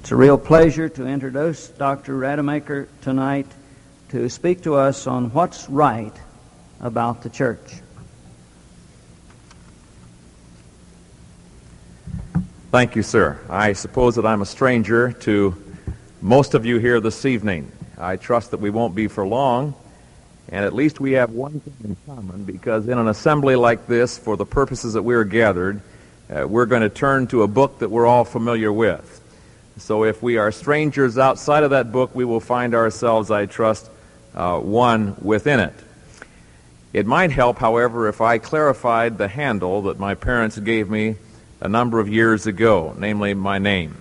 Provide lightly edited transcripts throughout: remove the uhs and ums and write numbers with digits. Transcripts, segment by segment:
It's a real pleasure to introduce Dr. Rademacher tonight to speak to us on what's right about the church. Thank you, sir. I suppose that I'm a stranger to most of you here this evening. I trust that we won't be for long, and at least we have one thing in common, because in an assembly like this, for the purposes that we are gathered, we're going to turn to a book that we're all familiar with. So if we are strangers outside of that book, we will find ourselves, I trust, one within it. It might help, however, if I clarified the handle that my parents gave me a number of years ago, namely my name.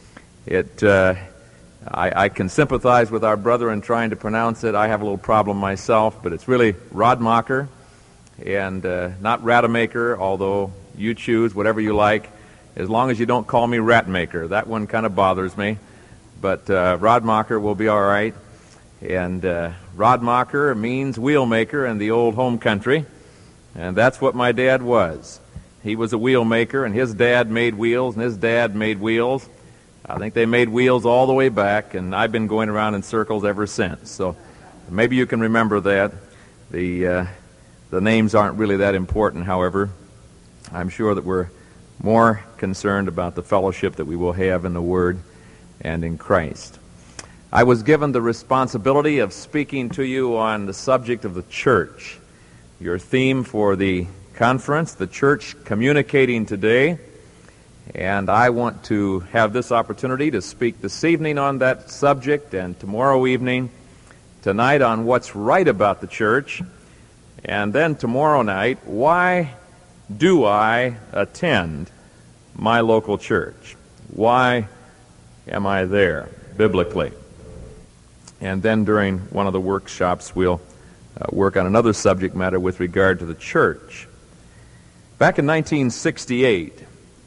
I can sympathize with our brother in trying to pronounce it. I have a little problem myself, but it's really Rademacher, and not Rademacher, although you choose whatever you like, as long as you don't call me Ratmaker. That one kind of bothers me, but Rademacher will be all right. And Rademacher means wheel maker in the old home country, and that's what my dad was. He was a wheel maker, and his dad made wheels, and his dad made wheels. I think they made wheels all the way back, and I've been going around in circles ever since. So maybe you can remember that. The names aren't really that important, however. I'm sure that we're more concerned about the fellowship that we will have in the Word and in Christ. I was given the responsibility of speaking to you on the subject of the church. Your theme for the conference, the church communicating today, and I want to have this opportunity to speak this evening on that subject, and tomorrow evening, tonight on what's right about the church, and then tomorrow night, why do I attend my local church? Why am I there, biblically? And then during one of the workshops, we'll work on another subject matter with regard to the church. Back in 1968,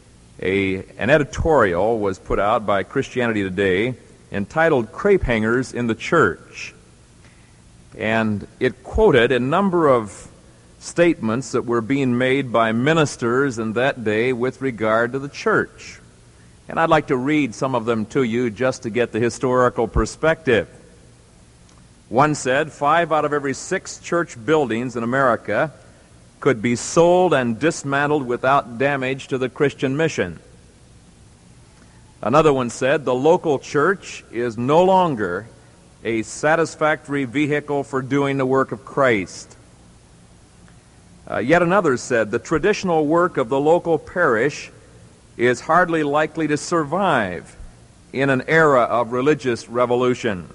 an editorial was put out by Christianity Today entitled "Crepe Hangers in the Church." And it quoted a number of statements that were being made by ministers in that day with regard to the church. And I'd like to read some of them to you just to get the historical perspective. One said, 5 out of every 6 church buildings in America could be sold and dismantled without damage to the Christian mission. Another one said, the local church is no longer a satisfactory vehicle for doing the work of Christ. Yet another said, the traditional work of the local parish is hardly likely to survive in an era of religious revolution.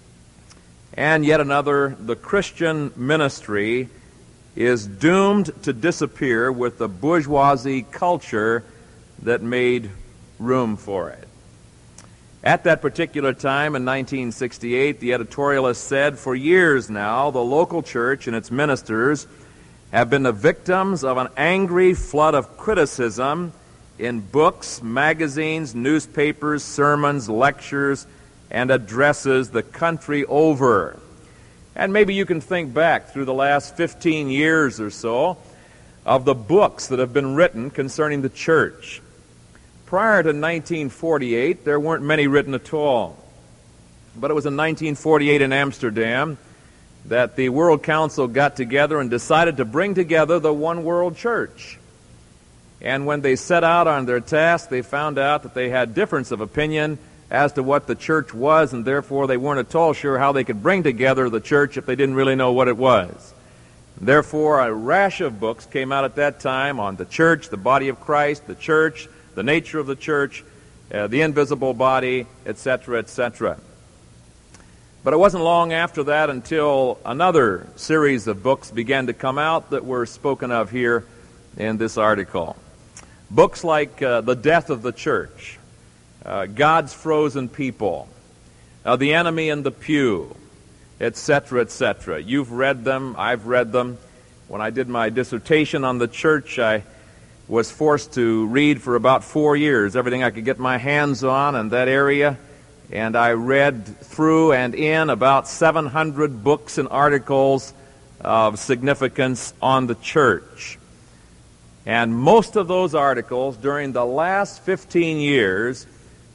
And yet another, the Christian ministry is doomed to disappear with the bourgeoisie culture that made room for it. At that particular time in 1968, the editorialist said, for years now, the local church and its ministers have been the victims of an angry flood of criticism in books, magazines, newspapers, sermons, lectures, and addresses the country over. And maybe you can think back through the last 15 years or so of the books that have been written concerning the church. Prior to 1948, there weren't many written at all. But it was in 1948 in Amsterdam that the World Council got together and decided to bring together the one world church. And when they set out on their task, they found out that they had difference of opinion as to what the church was, and therefore they weren't at all sure how they could bring together the church if they didn't really know what it was. Therefore, a rash of books came out at that time on the church, the body of Christ, the church, the nature of the church, the invisible body, etc., etc. But it wasn't long after that until another series of books began to come out that were spoken of here in this article. Books like The Death of the Church, God's Frozen People, The Enemy in the Pew, etc., etc. You've read them, I've read them. When I did my dissertation on the church, I was forced to read for about 4 years everything I could get my hands on in that area. And I read through and in about 700 books and articles of significance on the church. And most of those articles during the last 15 years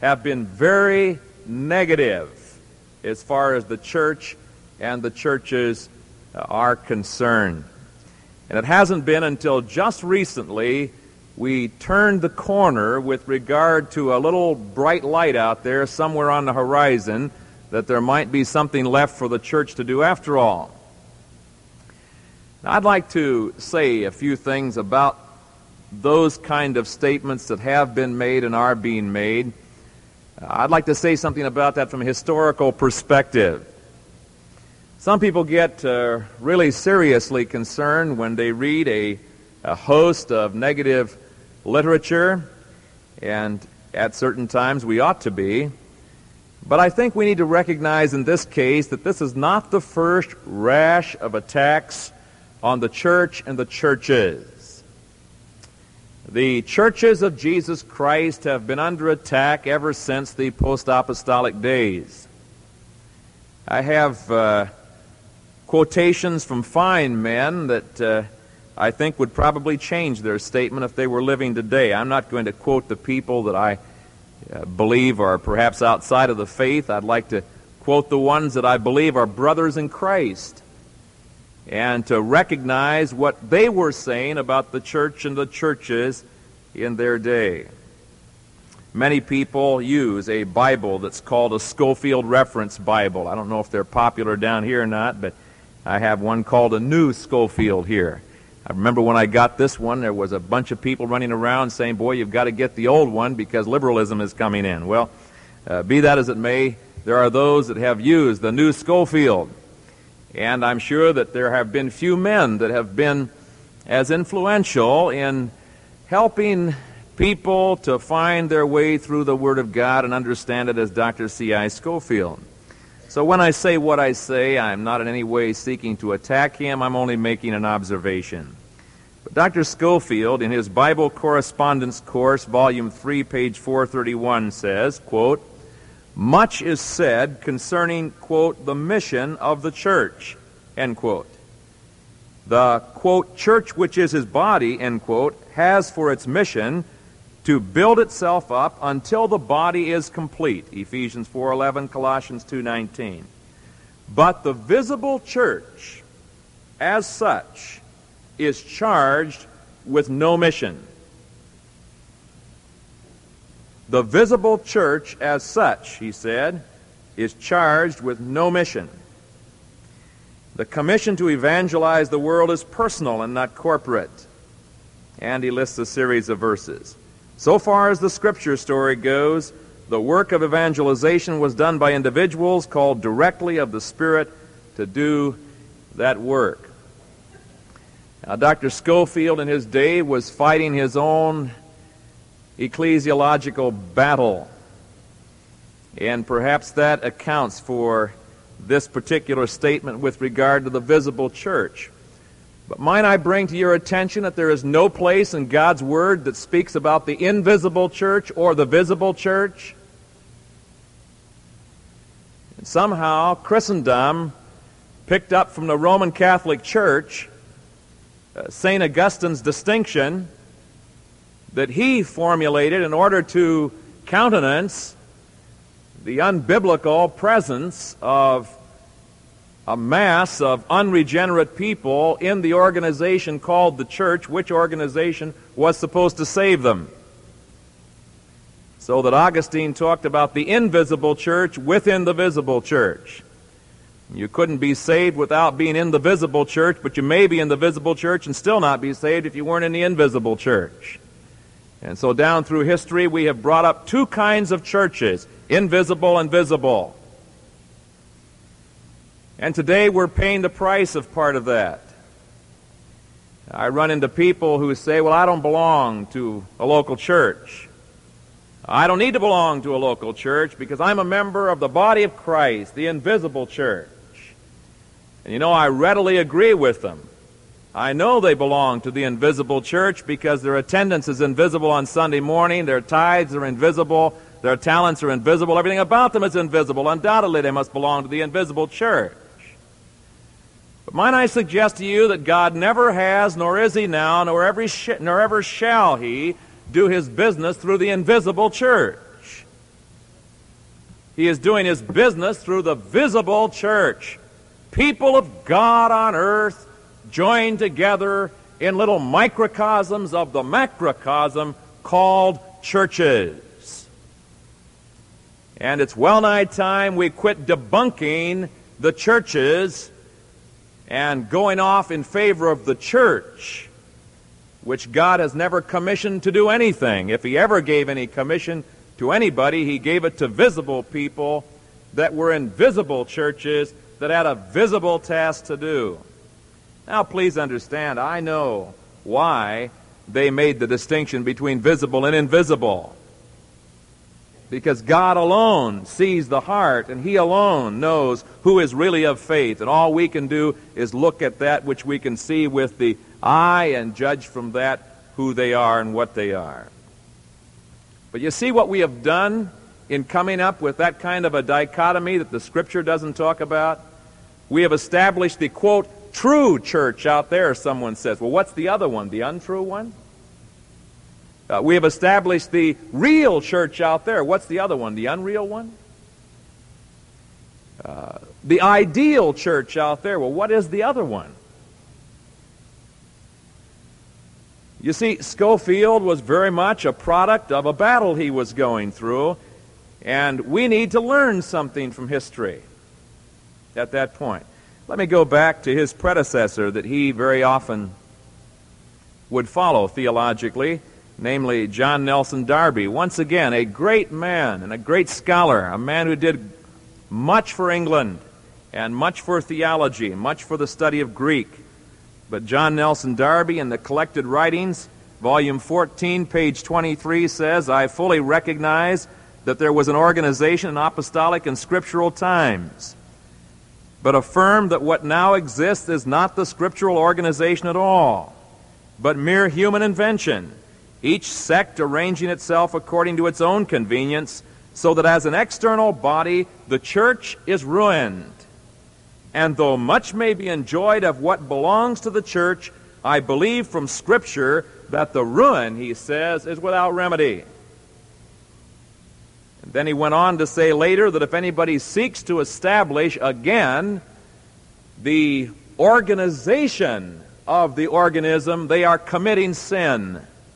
have been very negative as far as the church and the churches are concerned. And it hasn't been until just recently we turned the corner with regard to a little bright light out there somewhere on the horizon that there might be something left for the church to do after all. Now, I'd like to say a few things about those kind of statements that have been made and are being made. I'd like to say something about that from a historical perspective. Some people get really seriously concerned when they read a host of negative literature, and at certain times we ought to be. But I think we need to recognize in this case that this is not the first rash of attacks on the church and the churches. The churches of Jesus Christ have been under attack ever since the post-apostolic days. I have quotations from fine men that I think would probably change their statement if they were living today. I'm not going to quote the people that I believe are perhaps outside of the faith. I'd like to quote the ones that I believe are brothers in Christ, and to recognize what they were saying about the church and the churches in their day. Many people use a Bible that's called a Scofield Reference Bible. I don't know if they're popular down here or not, but I have one called a New Scofield here. I remember when I got this one, there was a bunch of people running around saying, boy, you've got to get the old one because liberalism is coming in. Well, be that as it may, there are those that have used the New Scofield. And I'm sure that there have been few men that have been as influential in helping people to find their way through the Word of God and understand it as Dr. C.I. Scofield. So when I say what I say, I'm not in any way seeking to attack him. I'm only making an observation. But Dr. Scofield, in his Bible Correspondence Course, Volume 3, page 431, says, quote, much is said concerning, quote, the mission of the church, end quote. The, quote, church which is his body, end quote, has for its mission to build itself up until the body is complete, Ephesians 4:11, Colossians 2:19. But the visible church, as such, is charged with no mission. The visible church, as such, he said, is charged with no mission. The commission to evangelize the world is personal and not corporate. And he lists a series of verses. So far as the Scripture story goes, the work of evangelization was done by individuals called directly of the Spirit to do that work. Now, Dr. Scofield in his day was fighting his own ecclesiological battle, and perhaps that accounts for this particular statement with regard to the visible church. But might I bring to your attention that there is no place in God's Word that speaks about the invisible church or the visible church? And somehow Christendom picked up from the Roman Catholic Church St. Augustine's distinction that he formulated in order to countenance the unbiblical presence of a mass of unregenerate people in the organization called the church, which organization was supposed to save them. So that Augustine talked about the invisible church within the visible church. You couldn't be saved without being in the visible church, but you may be in the visible church and still not be saved if you weren't in the invisible church. And so down through history, we have brought up two kinds of churches, invisible and visible. And today we're paying the price of part of that. I run into people who say, well, I don't belong to a local church. I don't need to belong to a local church because I'm a member of the body of Christ, the invisible church. And you know, I readily agree with them. I know they belong to the invisible church because their attendance is invisible on Sunday morning, their tithes are invisible, their talents are invisible, everything about them is invisible. Undoubtedly, they must belong to the invisible church. But might I suggest to you that God never has, nor is He now, nor ever shall He do His business through the invisible church. He is doing his business through the visible church. People of God on earth joined together in little microcosms of the macrocosm called churches. And it's well nigh time we quit debunking the churches and going off in favor of the church, which God has never commissioned to do anything. If he ever gave any commission to anybody, he gave it to visible people that were in visible churches that had a visible task to do. Now, please understand, I know why they made the distinction between visible and invisible. Because God alone sees the heart, and he alone knows who is really of faith. And all we can do is look at that which we can see with the eye and judge from that who they are and what they are. But you see what we have done in coming up with that kind of a dichotomy that the Scripture doesn't talk about? We have established the, quote, true church out there, someone says. Well, what's the other one? The untrue one? We have established the real church out there. What's the other one? The unreal one? The ideal church out there. Well, what is the other one? You see, Scofield was very much a product of a battle he was going through, and we need to learn something from history at that point. Let me go back to his predecessor that he very often would follow theologically, namely John Nelson Darby. Once again, a great man and a great scholar, a man who did much for England and much for theology, much for the study of Greek. But John Nelson Darby, in the Collected Writings, volume 14, page 23, says, I fully recognize that there was an organization in apostolic and scriptural times, but affirm that what now exists is not the scriptural organization at all, but mere human invention, each sect arranging itself according to its own convenience, so that as an external body, the church is ruined. And though much may be enjoyed of what belongs to the church, I believe from Scripture that the ruin, he says, is without remedy. And then he went on to say later that if anybody seeks to establish again the organization of the organism, they are committing sin.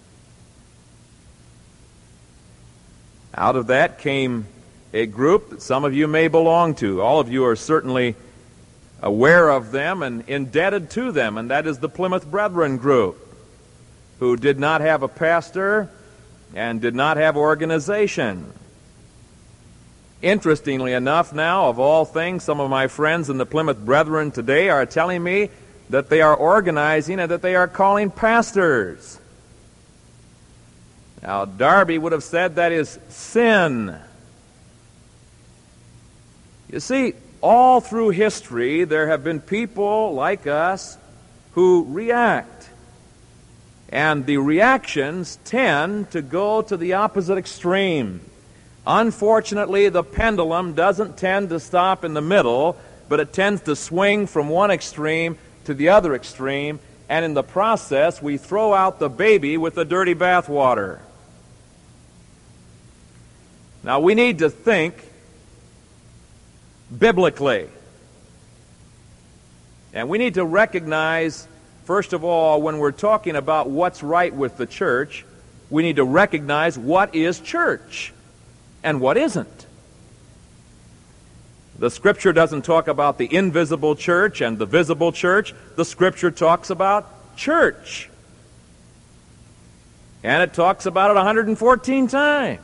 Out of that came a group that some of you may belong to. All of you are certainly aware of them and indebted to them, and that is the Plymouth Brethren group, who did not have a pastor and did not have organization. Interestingly enough now, of all things, some of my friends in the Plymouth Brethren today are telling me that they are organizing and that they are calling pastors. Now, Darby would have said that is sin. You see, all through history, there have been people like us who react. And the reactions tend to go to the opposite extreme. Unfortunately, the pendulum doesn't tend to stop in the middle, but it tends to swing from one extreme to the other extreme, and in the process, we throw out the baby with the dirty bathwater. Now, we need to think biblically. And we need to recognize, first of all, when we're talking about what's right with the church, we need to recognize what is church and what isn't. The Scripture doesn't talk about the invisible church and the visible church. The Scripture talks about church. And it talks about it 114 times.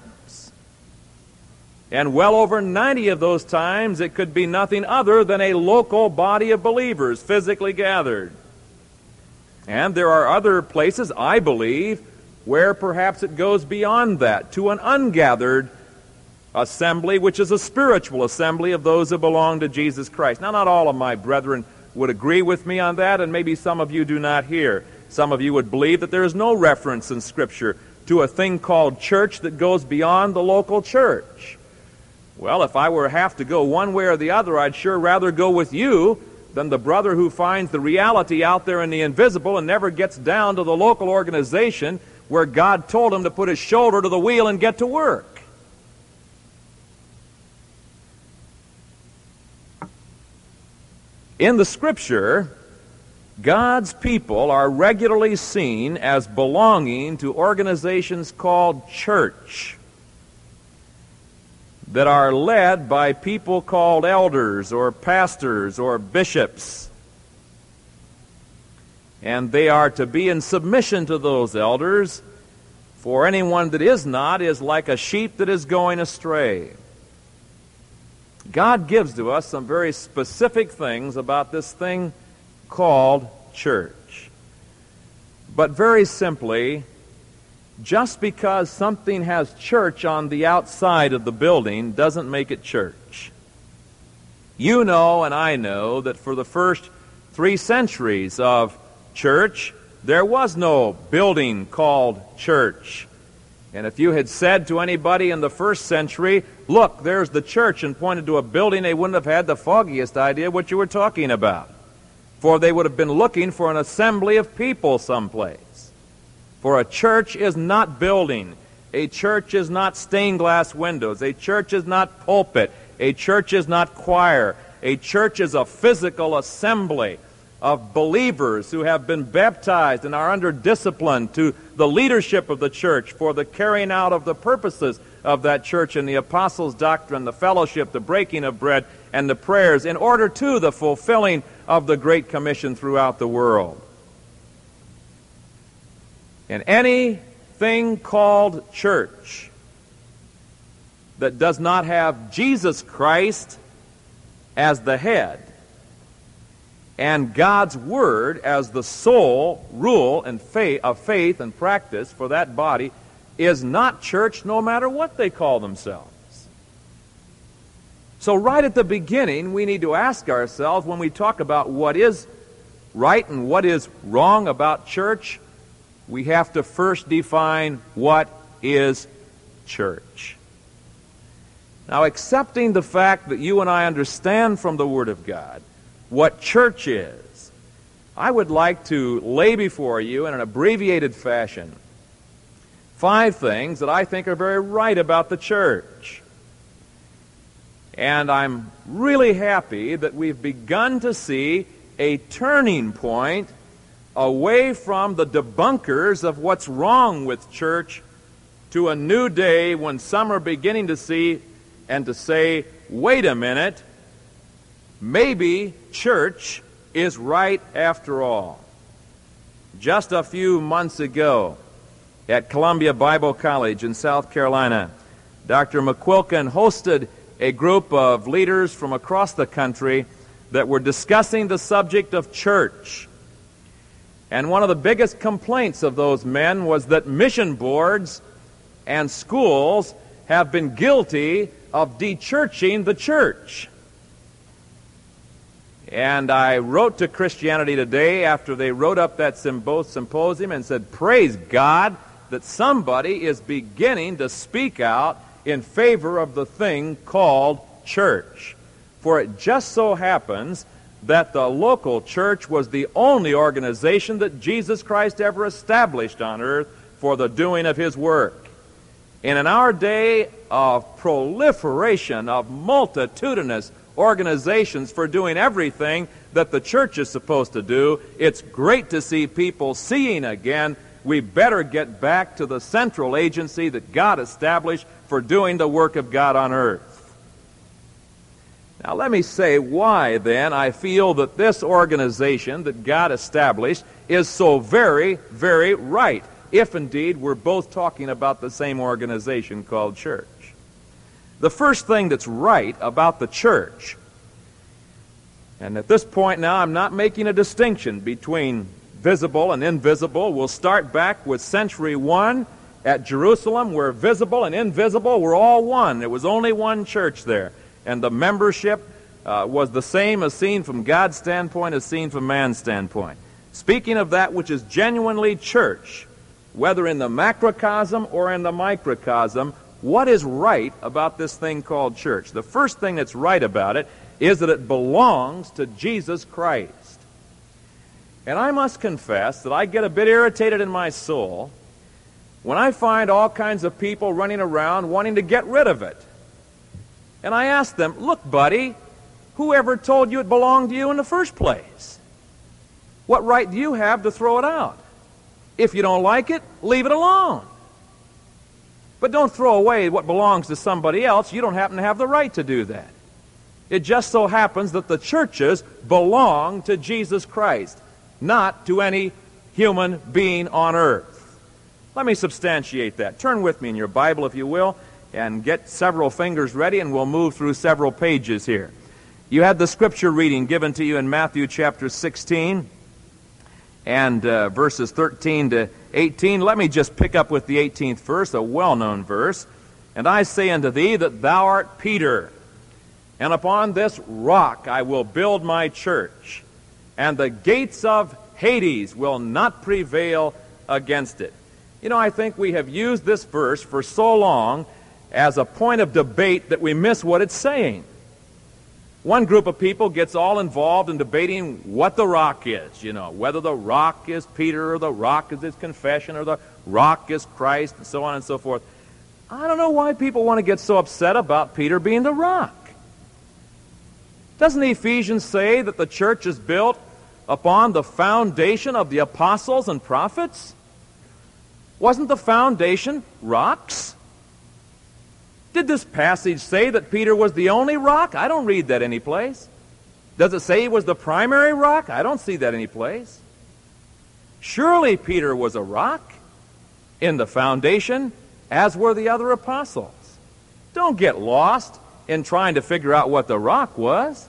And well over 90 of those times, it could be nothing other than a local body of believers physically gathered. And there are other places, I believe, where perhaps it goes beyond that, to an ungathered assembly, which is a spiritual assembly of those who belong to Jesus Christ. Now, not all of my brethren would agree with me on that, and maybe some of you do not here. Some of you would believe that there is no reference in Scripture to a thing called church that goes beyond the local church. Well, if I were have to go one way or the other, I'd sure rather go with you than the brother who finds the reality out there in the invisible and never gets down to the local organization where God told him to put his shoulder to the wheel and get to work. In the Scripture, God's people are regularly seen as belonging to organizations called church that are led by people called elders or pastors or bishops. And they are to be in submission to those elders, for anyone that is not is like a sheep that is going astray. God gives to us some very specific things about this thing called church. But very simply, just because something has church on the outside of the building doesn't make it church. You know and I know that for the first 3 centuries of church, there was no building called church. And if you had said to anybody in the first century, look, there's the church, and pointed to a building, they wouldn't have had the foggiest idea what you were talking about. For they would have been looking for an assembly of people someplace. For a church is not building. A church is not stained glass windows. A church is not pulpit. A church is not choir. A church is a physical assembly of believers who have been baptized and are under discipline to the leadership of the church for the carrying out of the purposes of that church and the apostles' doctrine, the fellowship, the breaking of bread, and the prayers in order to the fulfilling of the Great Commission throughout the world. And anything called church that does not have Jesus Christ as the head and God's Word as the sole rule and of faith and practice for that body is not church, no matter what they call themselves. So right at the beginning, we need to ask ourselves, when we talk about what is right and what is wrong about church, we have to first define what is church. Now, accepting the fact that you and I understand from the Word of God what church is, I would like to lay before you in an abbreviated fashion 5 things that I think are very right about the church. And I'm really happy that we've begun to see a turning point away from the debunkers of what's wrong with church to a new day when some are beginning to see and to say, wait a minute, maybe church is right after all. Just a few months ago at Columbia Bible College in South Carolina, Dr. McQuilkin hosted a group of leaders from across the country that were discussing the subject of church. And one of the biggest complaints of those men was that mission boards and schools have been guilty of de-churching the church. And I wrote to Christianity Today after they wrote up that symposium and said, praise God that somebody is beginning to speak out in favor of the thing called church. For it just so happens that the local church was the only organization that Jesus Christ ever established on earth for the doing of His work. And in our day of proliferation of multitudinous organizations for doing everything that the church is supposed to do, it's great to see people seeing again we better get back to the central agency that God established for doing the work of God on earth. Now let me say why then I feel that this organization that God established is so very, very right, if indeed we're both talking about the same organization called church. The first thing that's right about the church, and at this point now I'm not making a distinction between visible and invisible. We'll start back with century 1 at Jerusalem, where visible and invisible were all one. There was only one church there, and the membership was the same as seen from God's standpoint as seen from man's standpoint. Speaking of that which is genuinely church, whether in the macrocosm or in the microcosm, what is right about this thing called church? The first thing that's right about it is that it belongs to Jesus Christ. And I must confess that I get a bit irritated in my soul when I find all kinds of people running around wanting to get rid of it. And I ask them, look, buddy, Whoever told you it belonged to you in the first place? What right do you have to throw it out? If you don't like it, leave it alone. But don't throw away what belongs to somebody else. You don't happen to have the right to do that. It just so happens that the churches belong to Jesus Christ, not to any human being on earth. Let me substantiate that. Turn with me in your Bible, if you will, and get several fingers ready, and we'll move through several pages here. You had the scripture reading given to you in Matthew chapter 16 and verses 13 to 18. Let me just pick up with the 18th verse, a well-known verse. And I say unto thee that thou art Peter, and upon this rock I will build my church, and the gates of Hades will not prevail against it. You know, I think we have used this verse for so long as a point of debate that we miss what it's saying. One group of people gets all involved in debating what the rock is, you know, whether the rock is Peter or the rock is his confession or the rock is Christ and so on and so forth. I don't know why people want to get so upset about Peter being the rock. Doesn't Ephesians say that the church is built upon the foundation of the apostles and prophets? Wasn't the foundation rocks? Did this passage say that Peter was the only rock? I don't read that anyplace. Does it say he was the primary rock? I don't see that anyplace. Surely Peter was a rock in the foundation, as were the other apostles. Don't get lost in trying to figure out what the rock was.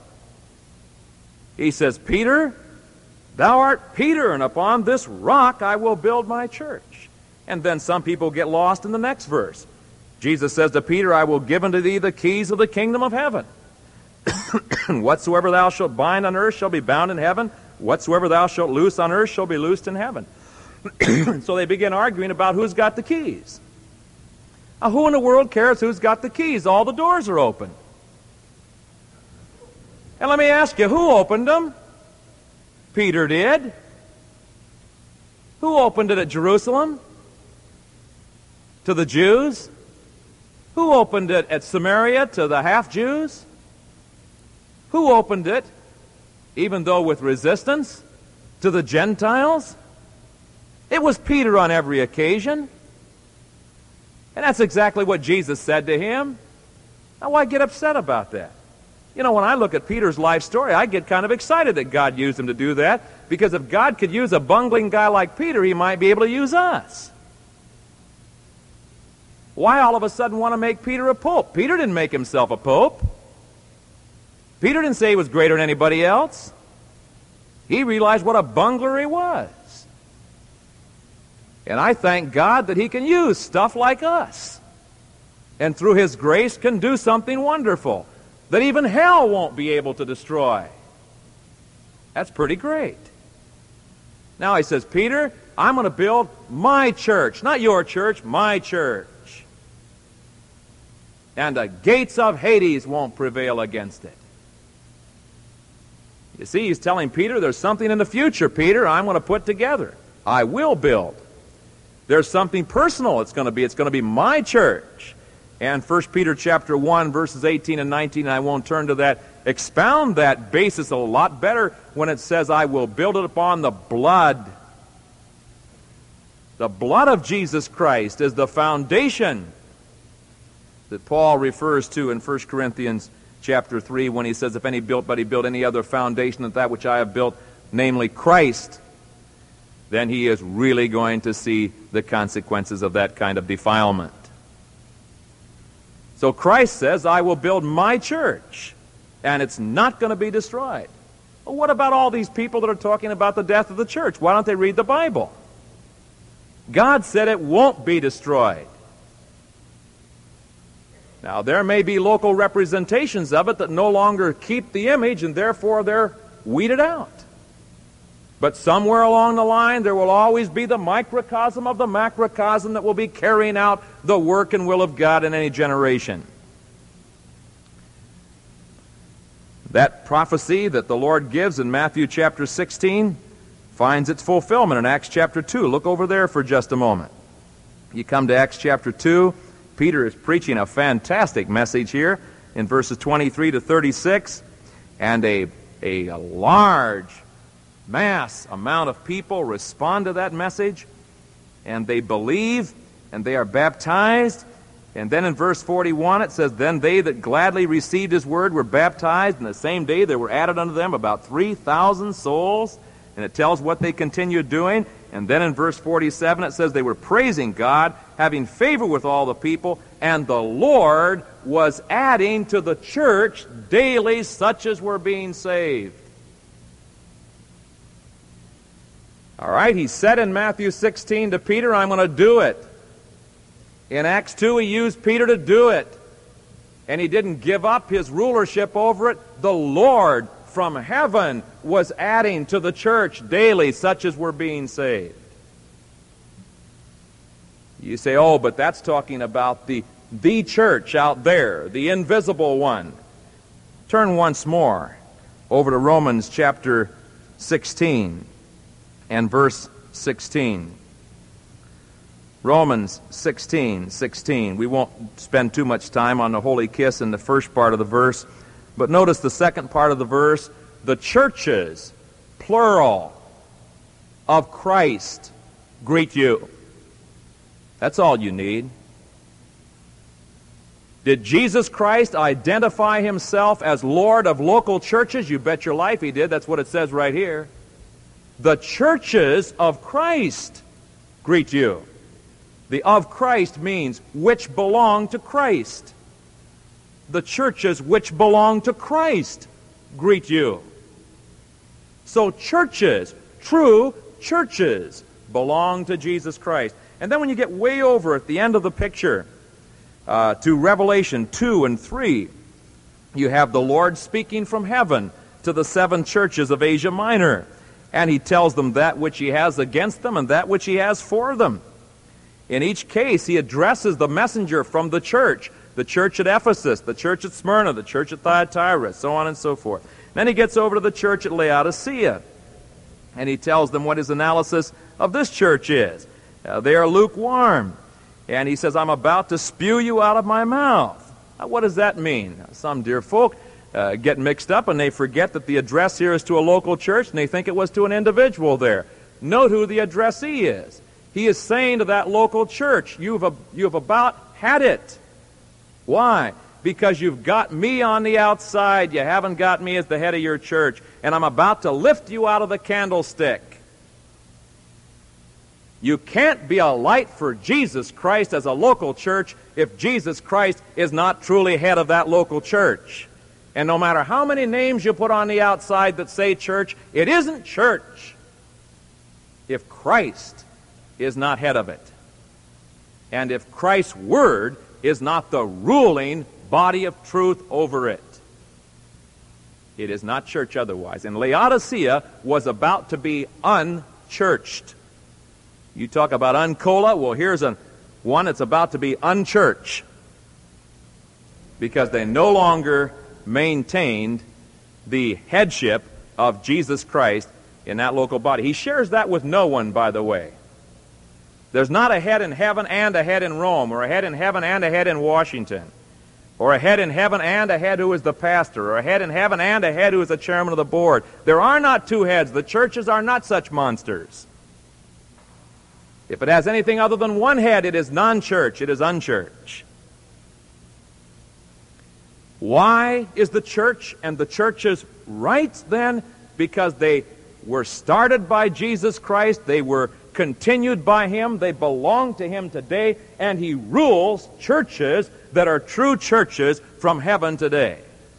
He says, Peter, thou art Peter, and upon this rock I will build my church. And then some people get lost in the next verse. Jesus says to Peter, I will give unto thee the keys of the kingdom of heaven. Whatsoever thou shalt bind on earth shall be bound in heaven. Whatsoever thou shalt loose on earth shall be loosed in heaven. So they begin arguing about who's got the keys. Now, who in the world cares who's got the keys? All the doors are open. And let me ask you, who opened them? Peter did. Who opened it at Jerusalem? To the Jews? Who opened it at Samaria to the half-Jews? Who opened it, even though with resistance, to the Gentiles? It was Peter on every occasion. And that's exactly what Jesus said to him. Now, why get upset about that? You know, when I look at Peter's life story, I get kind of excited that God used him to do that, because if God could use a bungling guy like Peter, he might be able to use us. Why all of a sudden want to make Peter a pope? Peter didn't make himself a pope. Peter didn't say he was greater than anybody else. He realized what a bungler he was. And I thank God that he can use stuff like us. And through his grace can do something wonderful that even hell won't be able to destroy. That's pretty great. Now he says, Peter, I'm going to build my church. Not your church, my church. And the gates of Hades won't prevail against it. You see, he's telling Peter, there's something in the future, Peter, I'm going to put together. I will build. There's something personal it's going to be my church. And 1 Peter chapter 1, verses 18 and 19, I won't turn to that, expound that basis a lot better when it says, I will build it upon the blood. The blood of Jesus Christ is the foundation that Paul refers to in 1 Corinthians chapter 3 when he says, if any built but he built any other foundation than that which I have built, namely Christ, then he is really going to see the consequences of that kind of defilement. So Christ says, I will build my church, and it's not going to be destroyed. Well, what about all these people that are talking about the death of the church? Why don't they read the Bible? God said it won't be destroyed. Now, there may be local representations of it that no longer keep the image, and therefore they're weeded out. But somewhere along the line, there will always be the microcosm of the macrocosm that will be carrying out the work and will of God in any generation. That prophecy that the Lord gives in Matthew chapter 16 finds its fulfillment in Acts chapter 2. Look over there for just a moment. You come to Acts chapter 2. Peter is preaching a fantastic message here in verses 23 to 36. And a large mass amount of people respond to that message, and they believe, and they are baptized. And then in verse 41 it says, "Then they that gladly received his word were baptized, and the same day there were added unto them about 3,000 souls." And it tells what they continued doing. And then in verse 47 it says they were praising God, having favor with all the people, and the Lord was adding to the church daily such as were being saved. All right, he said in Matthew 16 to Peter, "I'm going to do it." In Acts 2, he used Peter to do it. And he didn't give up his rulership over it. The Lord from heaven was adding to the church daily such as were being saved. You say, "Oh, but that's talking about the church out there, the invisible one." Turn once more over to Romans chapter 16 and verse 16. Romans 16:16. We won't spend too much time on the holy kiss in the first part of the verse, but notice the second part of the verse. "The churches, plural, of Christ greet you." That's all you need. Did Jesus Christ identify himself as Lord of local churches? You bet your life he did. That's what it says right here. "The churches of Christ greet you." The "of Christ" means which belong to Christ. The churches which belong to Christ greet you. So churches, true churches, belong to Jesus Christ. And then when you get way over at the end of the picture, to Revelation 2 and 3, you have the Lord speaking from heaven to the 7 churches of Asia Minor. And he tells them that which he has against them and that which he has for them. In each case, he addresses the messenger from the church at Ephesus, the church at Smyrna, the church at Thyatira, so on and so forth. Then he gets over to the church at Laodicea, and he tells them what his analysis of this church is. They are lukewarm. And he says, "I'm about to spew you out of my mouth." Now, what does that mean? Some dear folk get mixed up, and they forget that the address here is to a local church, and they think it was to an individual there. Note who the addressee is. He is saying to that local church, you've about had it. Why? Because you've got me on the outside. You haven't got me as the head of your church. And I'm about to lift you out of the candlestick. You can't be a light for Jesus Christ as a local church if Jesus Christ is not truly head of that local church. And no matter how many names you put on the outside that say church, it isn't church if Christ is not head of it. And if Christ's word is not the ruling body of truth over it. It is not church otherwise. And Laodicea was about to be unchurched. You talk about uncola, well, here's one that's about to be unchurched. Because they no longer maintained the headship of Jesus Christ in that local body. He shares that with no one, by the way. There's not a head in heaven and a head in Rome, or a head in heaven and a head in Washington, or a head in heaven and a head who is the pastor, or a head in heaven and a head who is the chairman of the board. There are not 2 heads. The churches are not such monsters. If it has anything other than 1 head, it is non-church. It is unchurch. Why is the church and the churches right then? Because they were started by Jesus Christ. They were continued by him. They belong to him today, and he rules churches that are true churches from heaven today.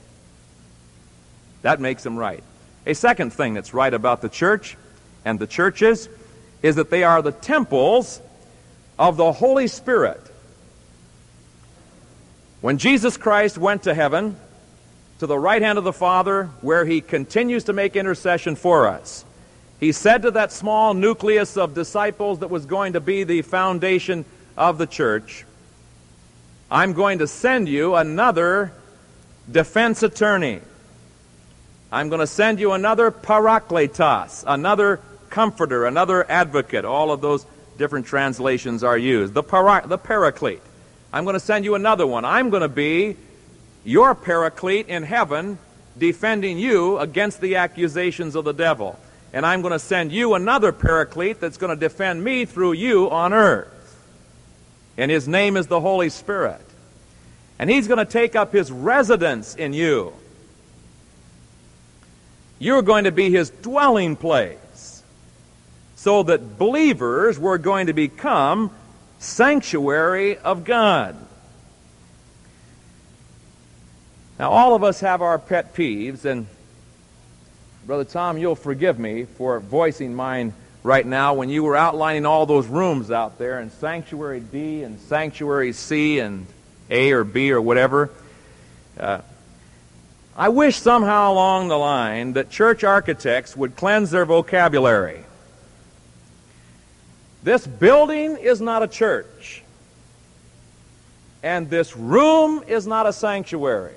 That makes them right. A second thing that's right about the church and the churches is that they are the temples of the Holy Spirit. When Jesus Christ went to heaven, to the right hand of the Father, where he continues to make intercession for us, he said to that small nucleus of disciples that was going to be the foundation of the church, "I'm going to send you another defense attorney. I'm going to send you another parakletos, another comforter, another advocate." All of those different translations are used. The paraclete. "I'm going to send you another one. I'm going to be your paraclete in heaven defending you against the accusations of the devil. And I'm going to send you another paraclete that's going to defend me through you on earth. And his name is the Holy Spirit. And he's going to take up his residence in you. You're going to be his dwelling place, so that believers were going to become sanctuary of God. Now, all of us have our pet peeves, and Brother Tom, you'll forgive me for voicing mine right now. When you were outlining all those rooms out there in Sanctuary D and Sanctuary C and A or B or whatever, I wish somehow along the line that church architects would cleanse their vocabulary. This building is not a church, and this room is not a sanctuary.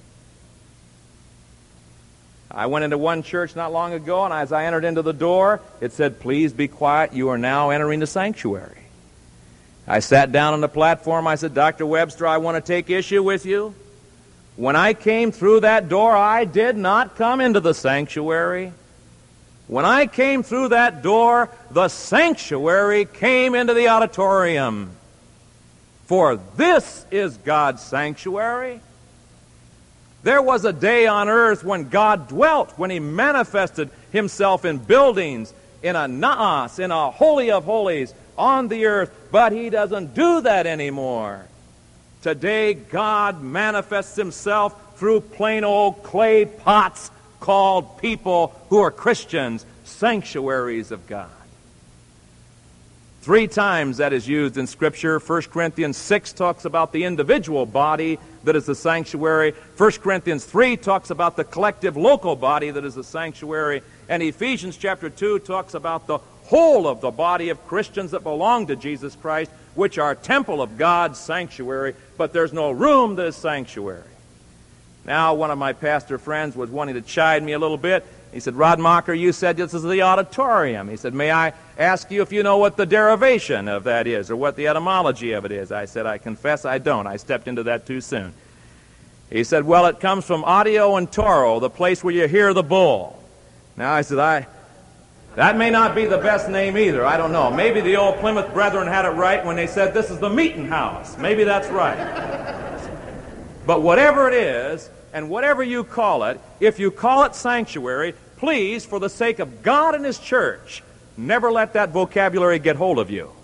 I went into one church not long ago, and as I entered into the door, it said, "Please be quiet, you are now entering the sanctuary." I sat down on the platform. I said, "Dr. Webster, I want to take issue with you. When I came through that door, I did not come into the sanctuary. When I came through that door, the sanctuary came into the auditorium. For this is God's sanctuary." There was a day on earth when God dwelt, when he manifested himself in buildings, in a naas, in a holy of holies on the earth, but he doesn't do that anymore. Today, God manifests himself through plain old clay pots called people who are Christians, sanctuaries of God. 3 times that is used in Scripture. 1 Corinthians 6 talks about the individual body that is the sanctuary. 1 Corinthians 3 talks about the collective local body that is the sanctuary. And Ephesians chapter 2 talks about the whole of the body of Christians that belong to Jesus Christ, which are temple of God's sanctuary, but there's no room that is sanctuary. Now, one of my pastor friends was wanting to chide me a little bit. He said, "Rodmacher, you said this is the auditorium." He said, "May I ask you if you know what the derivation of that is, or what the etymology of it is?" I said, "I confess I don't. I stepped into that too soon." He said, "Well, it comes from audio and toro, the place where you hear the bull." Now, I said, that may not be the best name either. I don't know. Maybe the old Plymouth Brethren had it right when they said this is the meeting house. Maybe that's right. But whatever it is, and whatever you call it, if you call it sanctuary, please, for the sake of God and his church, never let that vocabulary get hold of you.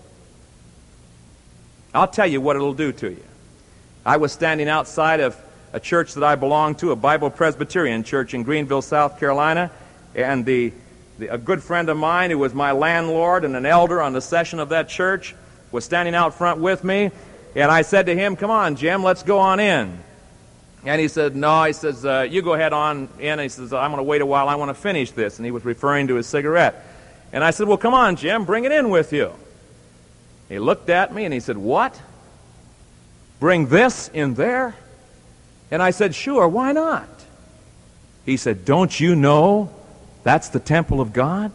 I'll tell you what it'll do to you. I was standing outside of a church that I belong to, a Bible Presbyterian church in Greenville, South Carolina, and a good friend of mine who was my landlord and an elder on the session of that church was standing out front with me, and I said to him, "Come on, Jim, let's go on in." And he said, "No," he says, "you go ahead on in." He says, "I'm going to wait a while. I want to finish this." And he was referring to his cigarette. And I said, "Well, come on, Jim, bring it in with you." He looked at me and he said, "What? Bring this in there?" And I said, "Sure, why not?" He said, "Don't you know that's the temple of God?"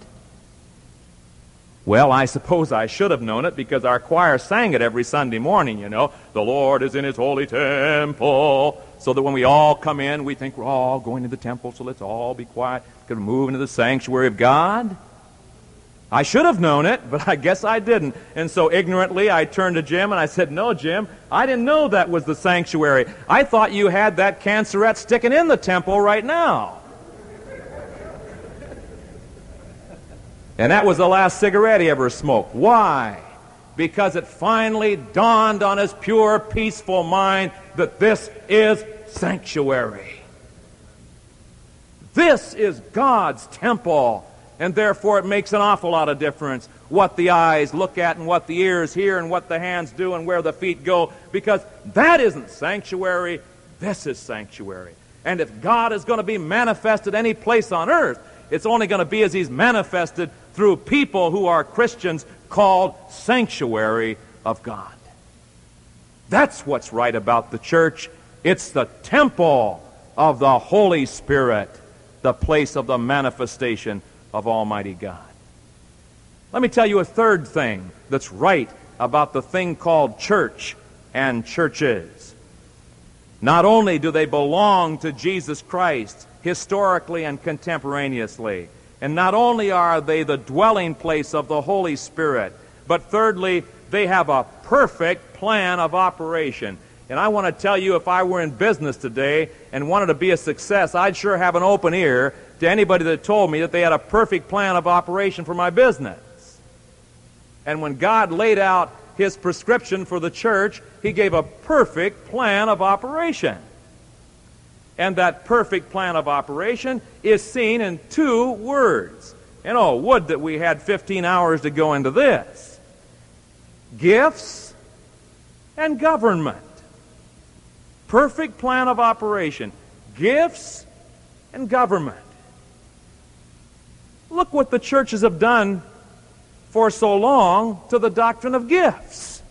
Well, I suppose I should have known it because our choir sang it every Sunday morning, you know. "The Lord is in his holy temple." So that when we all come in, we think we're all going to the temple, so let's all be quiet because we're moving to the sanctuary of God. I should have known it, but I guess I didn't. And so ignorantly, I turned to Jim and I said, "No, Jim, I didn't know that was the sanctuary. I thought you had that cancerette sticking in the temple right now." And that was the last cigarette he ever smoked. Why? Because it finally dawned on his pure, peaceful mind that this is sanctuary. This is God's temple, and therefore it makes an awful lot of difference what the eyes look at and what the ears hear and what the hands do and where the feet go, because that isn't sanctuary, this is sanctuary. And if God is going to be manifested any place on earth, it's only going to be as he's manifested through people who are Christians called sanctuary of God. That's what's right about the church. It's the temple of the Holy Spirit, the place of the manifestation of Almighty God. Let me tell you a third thing that's right about the thing called church and churches. Not only do they belong to Jesus Christ historically and contemporaneously, and not only are they the dwelling place of the Holy Spirit, but thirdly, they have a perfect plan of operation. And I want to tell you, if I were in business today and wanted to be a success, I'd sure have an open ear to anybody that told me that they had a perfect plan of operation for my business. And when God laid out His prescription for the church, He gave a perfect plan of operation. And that perfect plan of operation is seen in two words. And oh, would that we had 15 hours to go into this. Gifts and government. Perfect plan of operation. Gifts and government. Look what the churches have done for so long to the doctrine of gifts.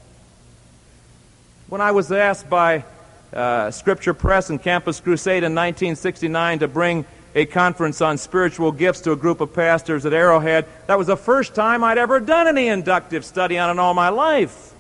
When I was asked by Scripture Press and Campus Crusade in 1969 to bring a conference on spiritual gifts to a group of pastors at Arrowhead, that was the first time I'd ever done any inductive study on it in all my life.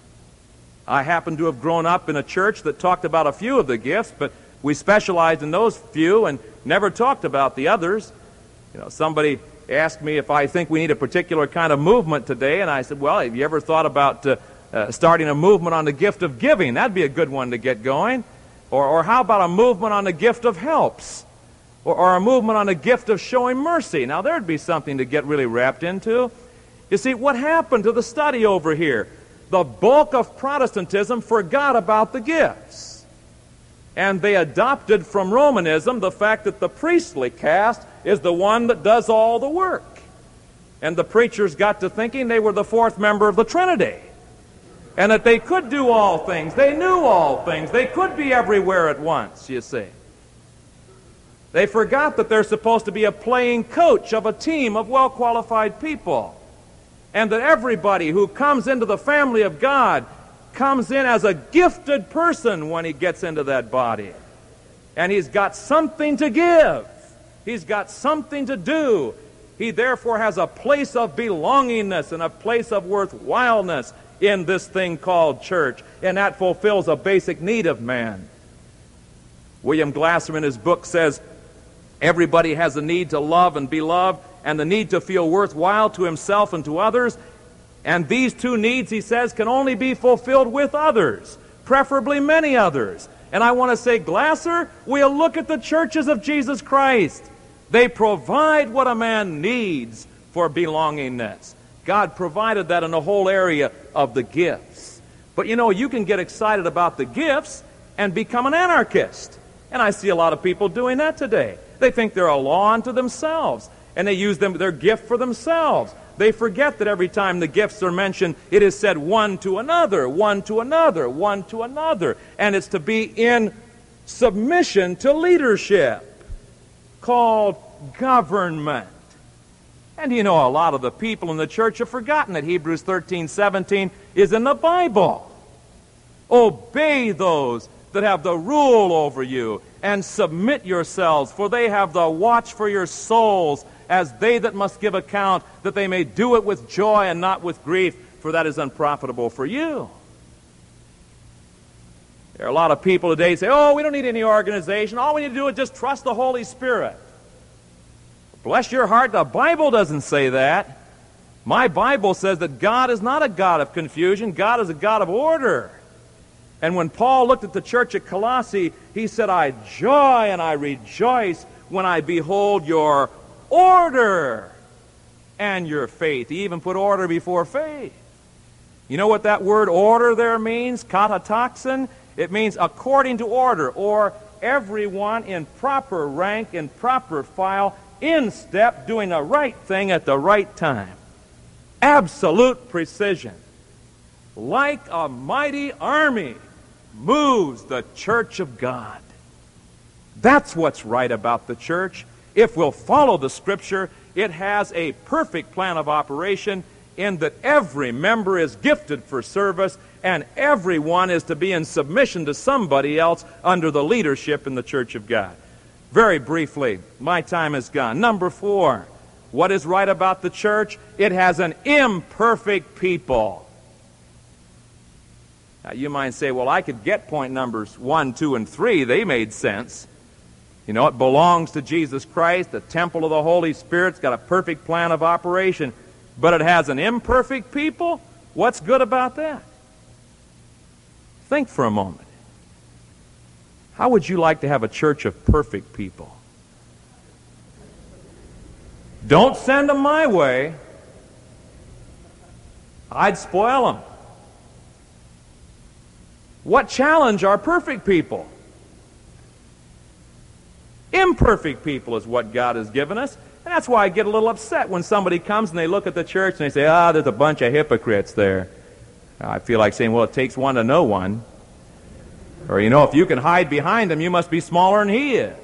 I happened to have grown up in a church that talked about a few of the gifts, but we specialized in those few and never talked about the others. You know, somebody asked me if I think we need a particular kind of movement today, and I said, well, have you ever thought about starting a movement on the gift of giving? That'd be a good one to get going. Or how about a movement on the gift of helps? Or a movement on the gift of showing mercy? Now, there'd be something to get really wrapped into. You see, what happened to the study over here? The bulk of Protestantism forgot about the gifts. And they adopted from Romanism the fact that the priestly caste is the one that does all the work. And the preachers got to thinking they were the fourth member of the Trinity. And that they could do all things. They knew all things. They could be everywhere at once, you see. They forgot that they're supposed to be a playing coach of a team of well-qualified people. And that everybody who comes into the family of God comes in as a gifted person when he gets into that body. And he's got something to give. He's got something to do. He therefore has a place of belongingness and a place of worthwhileness in this thing called church. And that fulfills a basic need of man. William Glasser in his book says, everybody has a need to love and be loved, and the need to feel worthwhile to himself and to others. And these two needs, he says, can only be fulfilled with others, preferably many others. And I want to say, Glasser, we'll look at the churches of Jesus Christ. They provide what a man needs for belongingness. God provided that in the whole area of the gifts. But you know, you can get excited about the gifts and become an anarchist. And I see a lot of people doing that today. They think they're a law unto themselves, and they use their gift for themselves. They forget that every time the gifts are mentioned, it is said one to another, one to another, one to another. And it's to be in submission to leadership, called government. And you know, a lot of the people in the church have forgotten that Hebrews 13:17 is in the Bible. Obey those that have the rule over you, and submit yourselves, for they have the watch for your souls, as they that must give account, that they may do it with joy and not with grief, for that is unprofitable for you. There are a lot of people today who say, oh, we don't need any organization. All we need to do is just trust the Holy Spirit. Bless your heart, the Bible doesn't say that. My Bible says that God is not a God of confusion. God is a God of order. And when Paul looked at the church at Colossae, he said, I joy and I rejoice when I behold your order and your faith. He even put order before faith. You know what that word order there means? Katatoxin? It means according to order, or everyone in proper rank, in proper file, in step, doing the right thing at the right time. Absolute precision. Like a mighty army moves the church of God. That's what's right about the church. If we'll follow the Scripture, it has a perfect plan of operation in that every member is gifted for service and everyone is to be in submission to somebody else under the leadership in the church of God. Very briefly, my time is gone. Number 4, what is right about the church? It has an imperfect people. Now, you might say, well, I could get point numbers 1, 2, and 3. They made sense. You know, it belongs to Jesus Christ. The temple of the Holy Spirit's got a perfect plan of operation. But it has an imperfect people? What's good about that? Think for a moment. How would you like to have a church of perfect people? Don't send them my way. I'd spoil them. What challenge are perfect people? Imperfect people is what God has given us. And that's why I get a little upset when somebody comes and they look at the church and they say, there's a bunch of hypocrites there. I feel like saying, well, it takes one to know one. Or, if you can hide behind him, you must be smaller than he is.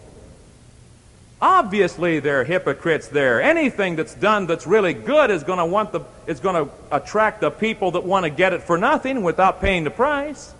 Obviously, there are hypocrites there. Anything that's done that's really good is going to attract the people that want to get it for nothing without paying the price.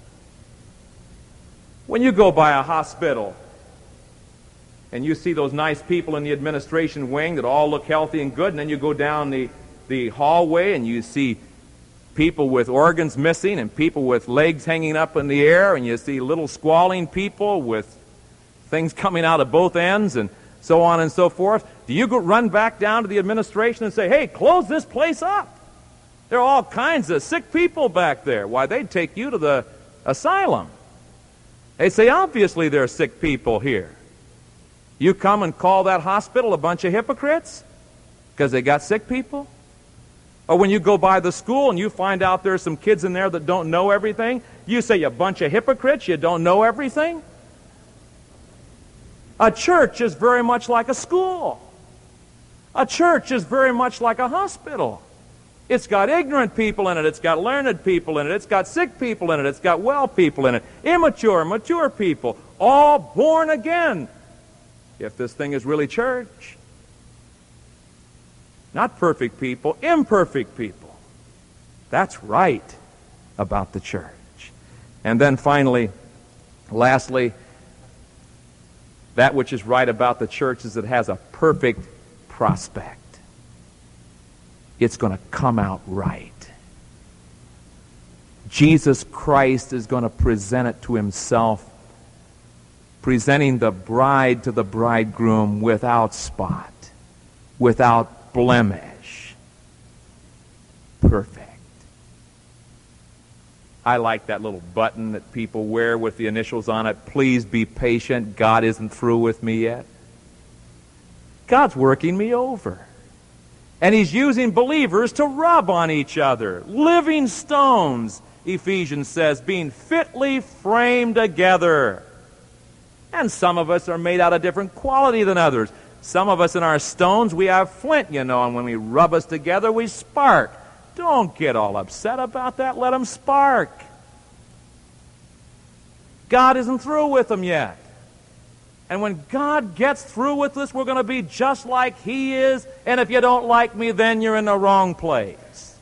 When you go by a hospital and you see those nice people in the administration wing that all look healthy and good, and then you go down the hallway and you see people with organs missing and people with legs hanging up in the air, and you see little squalling people with things coming out of both ends and so on and so forth. Do you run back down to the administration and say, hey, close this place up? There are all kinds of sick people back there. Why, they'd take you to the asylum. They say, obviously there are sick people here. You come and call that hospital a bunch of hypocrites because they got sick people? Or when you go by the school and you find out there's some kids in there that don't know everything, you say, you bunch of hypocrites, you don't know everything? A church is very much like a school. A church is very much like a hospital. It's got ignorant people in it. It's got learned people in it. It's got sick people in it. It's got well people in it. Immature, mature people, all born again. If this thing is really church. Not perfect people, imperfect people. That's right about the church. And then finally, lastly, that which is right about the church is it has a perfect prospect. It's going to come out right. Jesus Christ is going to present it to himself, presenting the bride to the bridegroom without spot, without blemish. Perfect. I like that little button that people wear with the initials on it. Please be patient. God isn't through with me yet. God's working me over. And he's using believers to rub on each other. Living stones, Ephesians says, being fitly framed together. And some of us are made out of different quality than others. Some of us in our stones, we have flint, and when we rub us together, we spark. Don't get all upset about that. Let them spark. God isn't through with them yet. And when God gets through with us, we're going to be just like he is. And if you don't like me, then you're in the wrong place.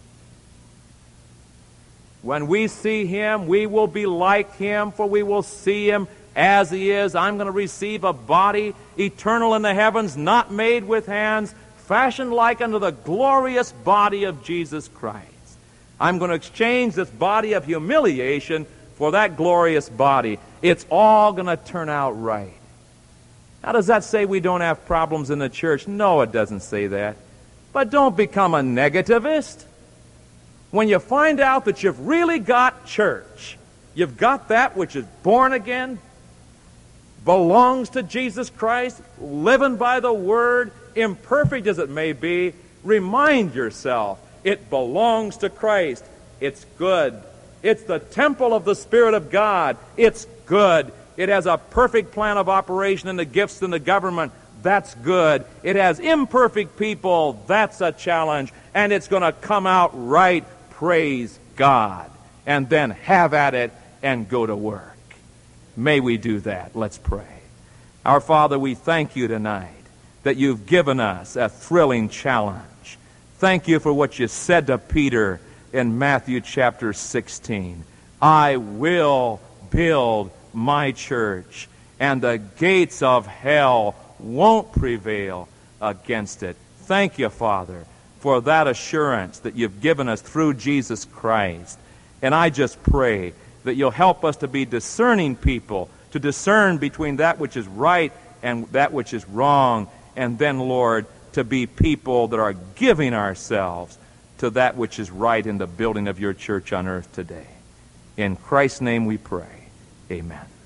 When we see him, we will be like him, for we will see him as he is. I'm going to receive a body eternal in the heavens, not made with hands, fashioned like unto the glorious body of Jesus Christ. I'm going to exchange this body of humiliation for that glorious body. It's all going to turn out right. Now, does that say we don't have problems in the church? No, it doesn't say that. But don't become a negativist. When you find out that you've really got church, you've got that which is born again, belongs to Jesus Christ, living by the Word, imperfect as it may be, remind yourself it belongs to Christ. It's good. It's the temple of the Spirit of God. It's good. It has a perfect plan of operation in the gifts in the government. That's good. It has imperfect people. That's a challenge. And it's going to come out right. Praise God. And then have at it and go to work. May we do that. Let's pray. Our Father, we thank you tonight that you've given us a thrilling challenge. Thank you for what you said to Peter in Matthew chapter 16. I will build my church, and the gates of hell won't prevail against it. Thank you, Father, for that assurance that you've given us through Jesus Christ. And I just pray that you'll help us to be discerning people, to discern between that which is right and that which is wrong, and then, Lord, to be people that are giving ourselves to that which is right in the building of your church on earth today. In Christ's name we pray. Amen.